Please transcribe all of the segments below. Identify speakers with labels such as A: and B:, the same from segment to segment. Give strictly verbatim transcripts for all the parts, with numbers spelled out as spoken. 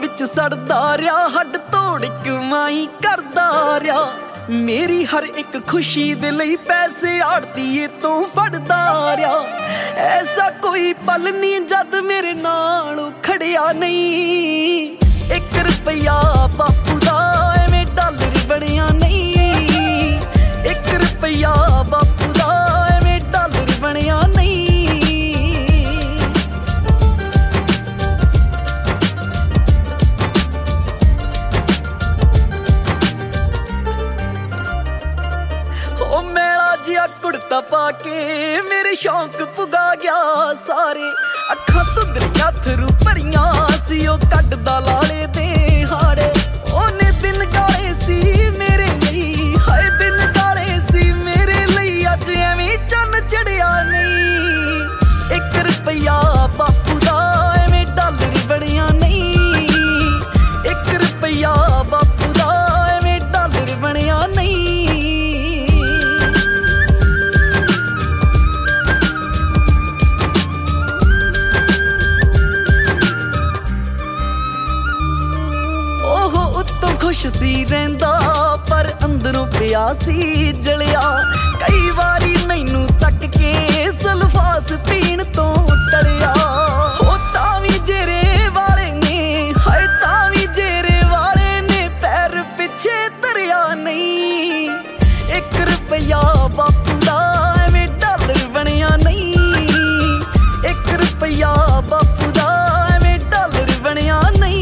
A: विच सड़दा रहा, हड तोड़ कमाई करदा रहा। मेरी हर एक खुशी दे लई पैसे आड़तीए तो फड़दा रहा। ऐसा कोई पल नहीं जद मेरे नाल खड़िया नहीं। एक रुपया बापू दा एवें डॉलर बनिया नहीं। एक रुपया बापू दा एवें डॉलर बनिया नहीं। ओ मेला जिया कुड़ता पाके मेरे शौक पुगा गया सारे। अखां धुंदलियां थरू भरियां सी ओ कड्डदा लाले दे हाड़े। ओने दिन काले सी मेरे लई, हाय दिन काले सी मेरे लई। अज एवें चन्न चढ़िया नहीं। एक रुपया बापू दा एवें डॉलर बनिया नहीं। एक रुपया बापू दा एवें डॉलर बनिया नहीं। खुश सी रहिंदा पर अंदरों पिया सी जलिया। कई वारी मैनू तक के सल्फास पीण तो टलिया। ओ तावी जेरे वाले ने, हाय तावी जेरे वाले ने पैर पिछे तरिया नहीं। एक रुपया बापू दा एवें डॉलर बनिया नहीं। एक रुपया बापू दा एवें डॉलर बनिया नहीं।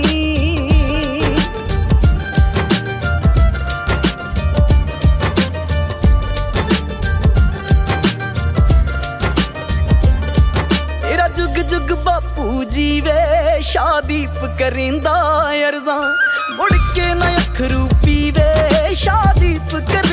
A: जुग जुग बापू जीवे शादीप करेंदा अरज़ां। मुड़ के ना अखरू पीवे शादीप कर